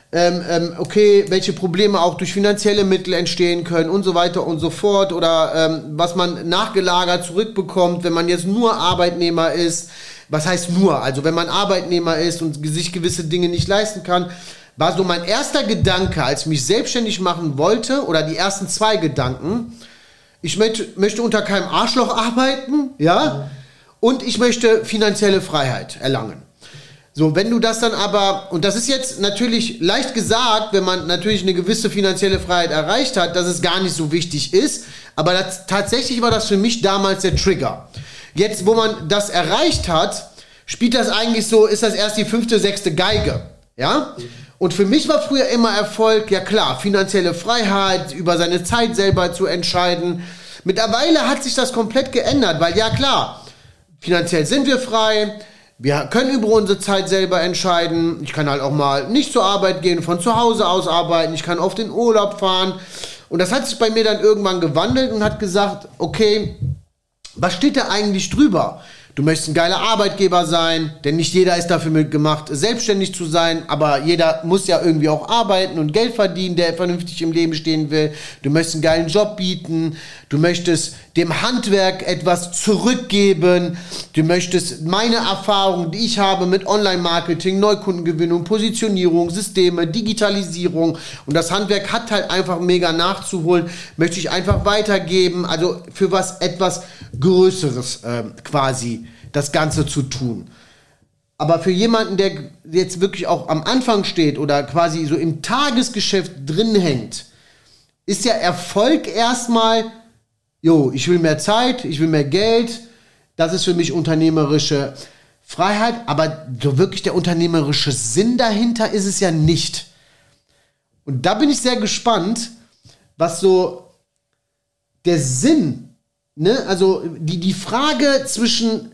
okay, welche Probleme auch durch finanzielle Mittel entstehen können und so weiter und so fort oder was man nachgelagert zurückbekommt, wenn man jetzt nur Arbeitnehmer ist. Was heißt nur? Also wenn man Arbeitnehmer ist und sich gewisse Dinge nicht leisten kann, war so mein erster Gedanke, als ich mich selbstständig machen wollte, oder die ersten 2 Gedanken, ich möchte unter keinem Arschloch arbeiten, ja, und ich möchte finanzielle Freiheit erlangen. So, wenn du das dann aber, und das ist jetzt natürlich leicht gesagt, wenn man natürlich eine gewisse finanzielle Freiheit erreicht hat, dass es gar nicht so wichtig ist, aber tatsächlich war das für mich damals der Trigger. Jetzt, wo man das erreicht hat, spielt das eigentlich so, ist das erst die 5., 6. Geige, ja? Und für mich war früher immer Erfolg, ja klar, finanzielle Freiheit, über seine Zeit selber zu entscheiden. Mittlerweile hat sich das komplett geändert, weil ja klar, finanziell sind wir frei, wir können über unsere Zeit selber entscheiden. Ich kann halt auch mal nicht zur Arbeit gehen, von zu Hause aus arbeiten. Ich kann oft in Urlaub fahren. Und das hat sich bei mir dann irgendwann gewandelt und hat gesagt, okay, was steht da eigentlich drüber? Du möchtest ein geiler Arbeitgeber sein, denn nicht jeder ist dafür mitgemacht, selbstständig zu sein, aber jeder muss ja irgendwie auch arbeiten und Geld verdienen, der vernünftig im Leben stehen will. Du möchtest einen geilen Job bieten, du möchtest dem Handwerk etwas zurückgeben, du möchtest meine Erfahrungen, die ich habe mit Online-Marketing, Neukundengewinnung, Positionierung, Systeme, Digitalisierung und das Handwerk hat halt einfach mega nachzuholen, möchte ich einfach weitergeben, also für was etwas Größeres quasi das Ganze zu tun. Aber für jemanden, der jetzt wirklich auch am Anfang steht oder quasi so im Tagesgeschäft drin hängt, ist ja Erfolg erstmal, ich will mehr Zeit, ich will mehr Geld, das ist für mich unternehmerische Freiheit, aber so wirklich der unternehmerische Sinn dahinter ist es ja nicht. Und da bin ich sehr gespannt, was so der Sinn, also die Frage zwischen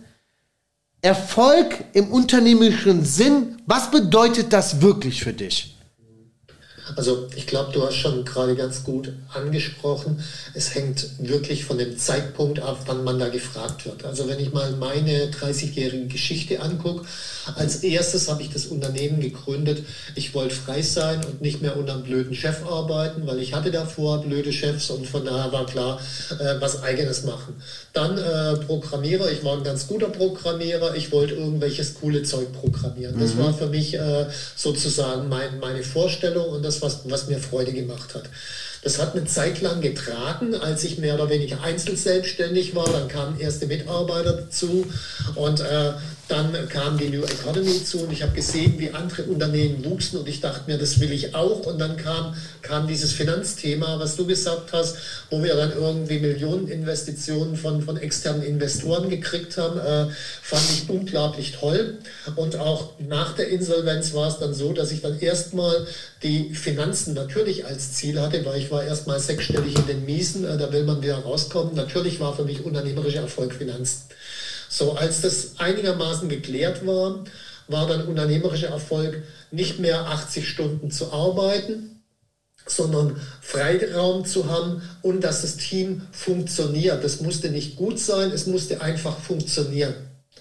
Erfolg im unternehmerischen Sinn, was bedeutet das wirklich für dich?
Also ich glaube, du hast schon gerade ganz gut angesprochen, es hängt wirklich von dem Zeitpunkt ab, wann man da gefragt wird. Also wenn ich mal meine 30-jährige Geschichte angucke, als erstes habe ich das Unternehmen gegründet, ich wollte frei sein und nicht mehr unter einem blöden Chef arbeiten, weil ich hatte davor blöde Chefs und von daher war klar, was Eigenes machen. Dann Programmierer, ich war ein ganz guter Programmierer, ich wollte irgendwelches coole Zeug programmieren. Das war für mich sozusagen meine Vorstellung und das, was mir Freude gemacht hat. Das hat eine Zeit lang getragen, als ich mehr oder weniger einzelselbstständig war. Dann kamen erste Mitarbeiter dazu und dann kam die New Economy zu und ich habe gesehen, wie andere Unternehmen wuchsen und ich dachte mir, das will ich auch. Und dann kam dieses Finanzthema, was du gesagt hast, wo wir dann irgendwie Millioneninvestitionen von externen Investoren gekriegt haben, fand ich unglaublich toll. Und auch nach der Insolvenz war es dann so, dass ich dann erstmal die Finanzen natürlich als Ziel hatte, weil ich war erstmal sechsstellig in den Miesen, da will man wieder rauskommen. Natürlich war für mich unternehmerischer Erfolg Finanzen. So, als das einigermaßen geklärt war, war dann unternehmerischer Erfolg nicht mehr 80 Stunden zu arbeiten, sondern Freiraum zu haben und dass das Team funktioniert. Das musste nicht gut sein, es musste einfach funktionieren.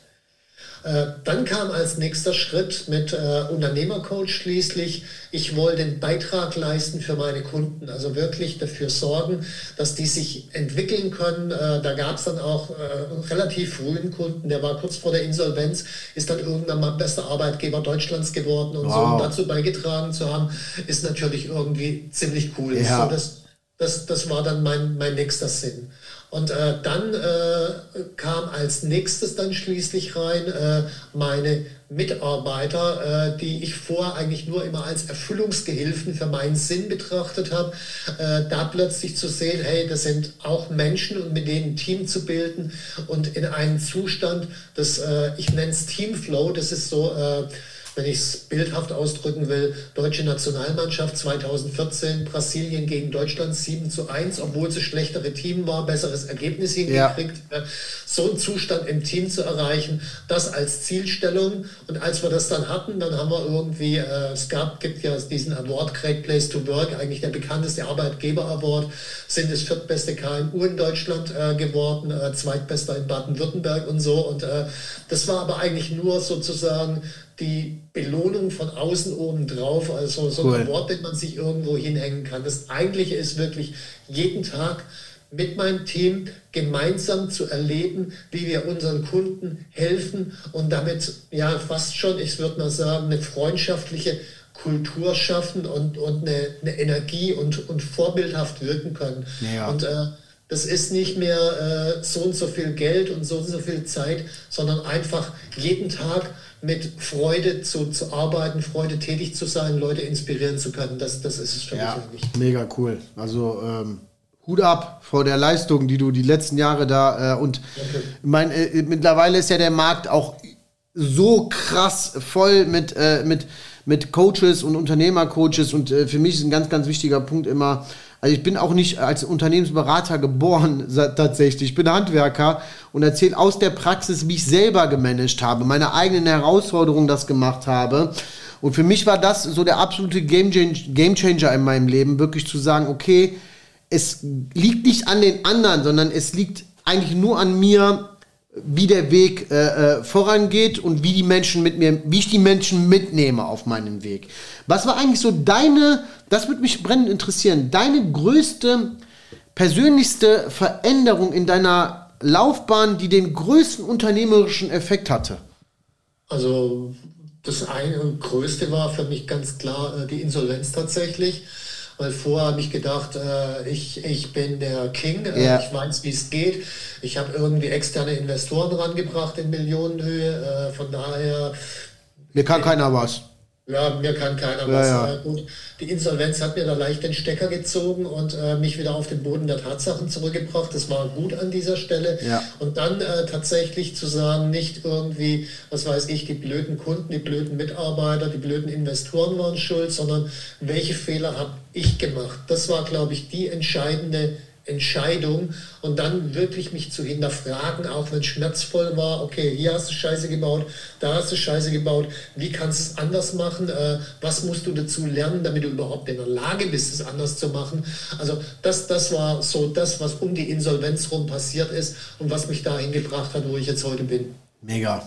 Dann kam als nächster Schritt mit Unternehmercoach schließlich, ich wollte den Beitrag leisten für meine Kunden, also wirklich dafür sorgen, dass die sich entwickeln können. Da gab es dann auch relativ frühen Kunden, der war kurz vor der Insolvenz, ist dann irgendwann mal bester Arbeitgeber Deutschlands geworden und so, um dazu beigetragen zu haben, ist natürlich irgendwie ziemlich cool. Ja. So, das war dann mein nächster Sinn. Und dann kam als nächstes dann schließlich rein meine Mitarbeiter, die ich vorher eigentlich nur immer als Erfüllungsgehilfen für meinen Sinn betrachtet habe. Da plötzlich zu sehen, hey, das sind auch Menschen und mit denen ein Team zu bilden und in einen Zustand, ich nenne es Teamflow, das ist so... wenn ich es bildhaft ausdrücken will, deutsche Nationalmannschaft 2014, Brasilien gegen Deutschland 7:1, obwohl es das schlechtere Team war, besseres Ergebnis hingekriegt. Ja. So einen Zustand im Team zu erreichen, das als Zielstellung. Und als wir das dann hatten, dann haben wir irgendwie, gibt ja diesen Award Great Place to Work, eigentlich der bekannteste Arbeitgeber-Award, sind das viertbeste KMU in Deutschland geworden, zweitbester in Baden-Württemberg und so. Und das war aber eigentlich nur sozusagen die Belohnung von außen oben drauf, also so ein Wort, den man sich irgendwo hinhängen kann. Das Eigentliche ist wirklich jeden Tag mit meinem Team gemeinsam zu erleben, wie wir unseren Kunden helfen und damit ja fast schon, ich würde mal sagen, eine freundschaftliche Kultur schaffen und eine Energie und vorbildhaft wirken können. Ja. Und das ist nicht mehr so und so viel Geld und so viel Zeit, sondern einfach jeden Tag mit Freude zu arbeiten, Freude tätig zu sein, Leute inspirieren zu können. Das ist es für mich.
Mega cool. Also Hut ab vor der Leistung, die du die letzten Jahre da mittlerweile ist ja der Markt auch so krass voll mit Coaches und Unternehmercoaches und für mich ist ein ganz, ganz wichtiger Punkt immer, also ich bin auch nicht als Unternehmensberater geboren, tatsächlich. Ich bin Handwerker und erzähle aus der Praxis, wie ich selber gemanagt habe, meine eigenen Herausforderungen das gemacht habe. Und für mich war das so der absolute Gamechanger in meinem Leben, wirklich zu sagen, okay, es liegt nicht an den anderen, sondern es liegt eigentlich nur an mir, wie der Weg vorangeht und wie ich die Menschen mitnehme auf meinen Weg. Was war eigentlich so das würde mich brennend interessieren, deine größte, persönlichste Veränderung in deiner Laufbahn, die den größten unternehmerischen Effekt hatte?
Also das größte war für mich ganz klar die Insolvenz tatsächlich. Weil vorher habe ich gedacht, ich bin der King, ich weiß, wie es geht. Ich habe irgendwie externe Investoren rangebracht in Millionenhöhe, von daher...
Mir kann keiner was.
Ja, mir kann keiner was. Ja. Gut, die Insolvenz hat mir da leicht den Stecker gezogen und mich wieder auf den Boden der Tatsachen zurückgebracht. Das war gut an dieser Stelle. Ja. Und dann tatsächlich zu sagen, nicht irgendwie, was weiß ich, die blöden Kunden, die blöden Mitarbeiter, die blöden Investoren waren schuld, sondern welche Fehler habe ich gemacht? Das war, glaube ich, die entscheidende Entscheidung und dann wirklich mich zu hinterfragen, auch wenn es schmerzvoll war, okay, hier hast du Scheiße gebaut, da hast du Scheiße gebaut, wie kannst du es anders machen, was musst du dazu lernen, damit du überhaupt in der Lage bist, es anders zu machen. Also das war so das, was um die Insolvenz rum passiert ist und was mich dahin gebracht hat, wo ich jetzt heute bin.
Mega.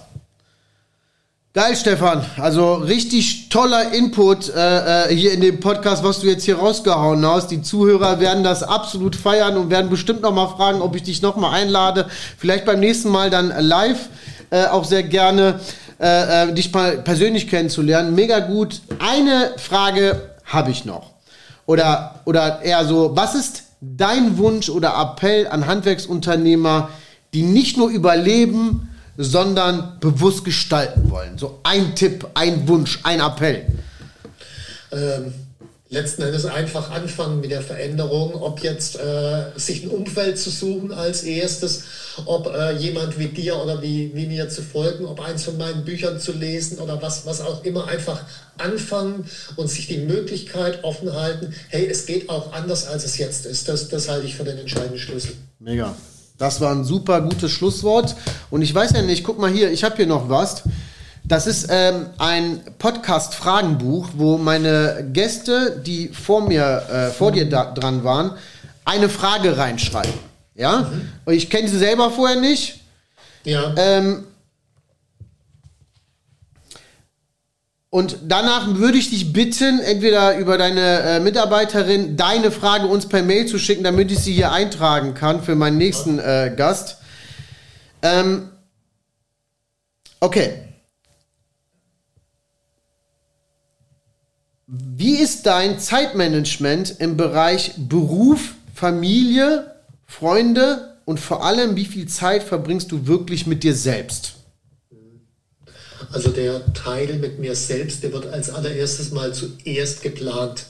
Geil, Stefan. Also richtig toller Input hier in dem Podcast, was du jetzt hier rausgehauen hast. Die Zuhörer werden das absolut feiern und werden bestimmt noch mal fragen, ob ich dich noch mal einlade. Vielleicht beim nächsten Mal dann live auch sehr gerne dich mal persönlich kennenzulernen. Mega gut. Eine Frage habe ich noch. Oder eher so, was ist dein Wunsch oder Appell an Handwerksunternehmer, die nicht nur überleben, sondern bewusst gestalten wollen? So ein Tipp, ein Wunsch, ein Appell.
Letzten Endes einfach anfangen mit der Veränderung, ob jetzt sich ein Umfeld zu suchen als erstes, ob jemand wie dir oder wie mir zu folgen, ob eins von meinen Büchern zu lesen oder was auch immer, einfach anfangen und sich die Möglichkeit offen halten, hey, es geht auch anders, als es jetzt ist. Das halte ich für den entscheidenden Schlüssel.
Mega. Das war ein super gutes Schlusswort. Und ich weiß ja nicht, guck mal hier, ich habe hier noch was. Das ist ein Podcast-Fragenbuch, wo meine Gäste, die vor dir dran waren, eine Frage reinschreiben. Ja? Und ich kenne sie selber vorher nicht.
Ja.
Und danach würde ich dich bitten, entweder über deine Mitarbeiterin deine Frage uns per Mail zu schicken, damit ich sie hier eintragen kann für meinen nächsten Gast. Okay. Wie ist dein Zeitmanagement im Bereich Beruf, Familie, Freunde und vor allem, wie viel Zeit verbringst du wirklich mit dir selbst?
Also der Teil mit mir selbst, der wird als allererstes mal zuerst geplant.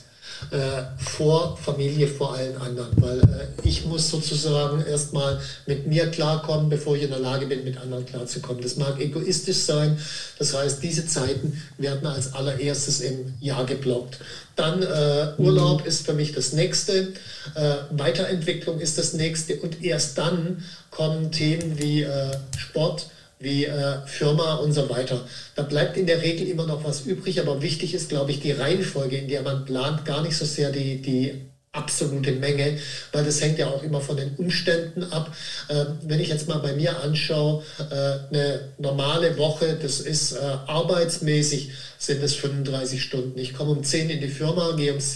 Vor Familie, vor allen anderen, weil ich muss sozusagen erstmal mit mir klarkommen, bevor ich in der Lage bin, mit anderen klarzukommen. Das mag egoistisch sein, das heißt, diese Zeiten werden als allererstes im Jahr geblockt. Dann Urlaub ist für mich das Nächste, Weiterentwicklung ist das Nächste und erst dann kommen Themen wie Sport, wie Firma und so weiter. Da bleibt in der Regel immer noch was übrig, aber wichtig ist, glaube ich, die Reihenfolge, in der man plant, gar nicht so sehr die absolute Menge, weil das hängt ja auch immer von den Umständen ab. Wenn ich jetzt mal bei mir anschaue, eine normale Woche, das ist arbeitsmäßig, sind es 35 Stunden. Ich komme um 10 in die Firma, gehe um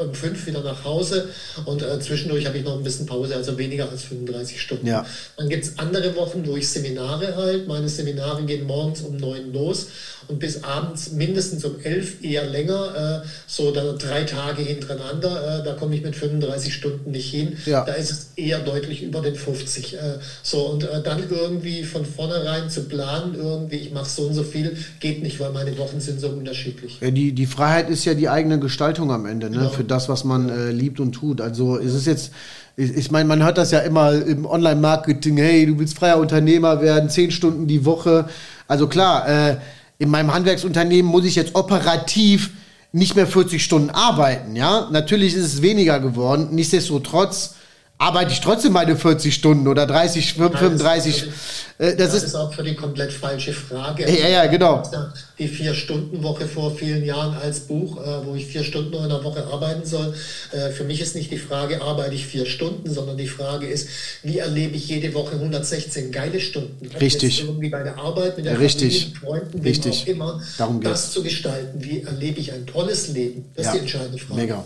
5 wieder nach Hause und zwischendurch habe ich noch ein bisschen Pause, also weniger als 35 Stunden.
Ja.
Dann gibt es andere Wochen, wo ich Seminare halte. Meine Seminare gehen morgens um 9 los und bis abends mindestens um 11, eher länger, so dann 3 Tage hintereinander. Da komme ich mit 35 Stunden nicht hin.
Ja. Da
ist es eher deutlich über den 50. Und dann irgendwie von vornherein zu planen, irgendwie ich mache so und so viel, geht nicht, weil meine Wochen sind so unterschiedlich.
Ja, die Freiheit ist ja die eigene Gestaltung am Ende, ne?
Genau.
Für das, was man liebt und tut. Also es ist jetzt, ich meine, man hört das ja immer im Online-Marketing, hey, du willst freier Unternehmer werden, 10 Stunden die Woche. Also klar, in meinem Handwerksunternehmen muss ich jetzt operativ nicht mehr 40 Stunden arbeiten, ja. Natürlich ist es weniger geworden, nichtsdestotrotz arbeite ich trotzdem meine 40 Stunden oder 30, 35.
Das ist auch für die komplett falsche Frage.
Ja, genau.
Die 4-Stunden-Woche vor vielen Jahren als Buch, wo ich 4 Stunden in der Woche arbeiten soll. Für mich ist nicht die Frage, arbeite ich 4 Stunden, sondern die Frage ist, wie erlebe ich jede Woche 116 geile Stunden?
Richtig.
Jetzt irgendwie bei der Arbeit, mit der
Richtig.
Familie, Freunden,
Richtig.
wem auch immer,
Darum geht's.
das zu gestalten. Wie erlebe ich ein tolles Leben? Das ist die entscheidende Frage.
Mega.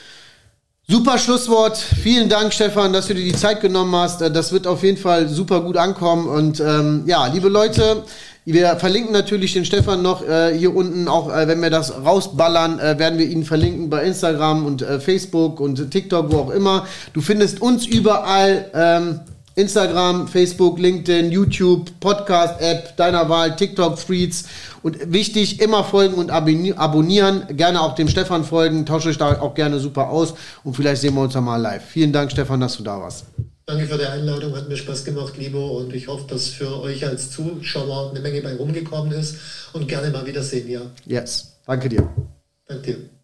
Super Schlusswort. Vielen Dank, Stefan, dass du dir die Zeit genommen hast. Das wird auf jeden Fall super gut ankommen. Und ja, liebe Leute, wir verlinken natürlich den Stefan noch hier unten. Auch wenn wir das rausballern, werden wir ihn verlinken bei Instagram und Facebook und TikTok, wo auch immer. Du findest uns überall. Instagram, Facebook, LinkedIn, YouTube, Podcast-App deiner Wahl, TikTok, Threads. Und wichtig, immer folgen und abonnieren. Gerne auch dem Stefan folgen. Tauscht euch da auch gerne super aus. Und vielleicht sehen wir uns ja mal live. Vielen Dank, Stefan, dass du da warst.
Danke für die Einladung. Hat mir Spaß gemacht, Libo. Und ich hoffe, dass für euch als Zuschauer eine Menge bei rumgekommen ist. Und gerne mal wiedersehen, ja.
Yes. Danke dir.
Danke dir.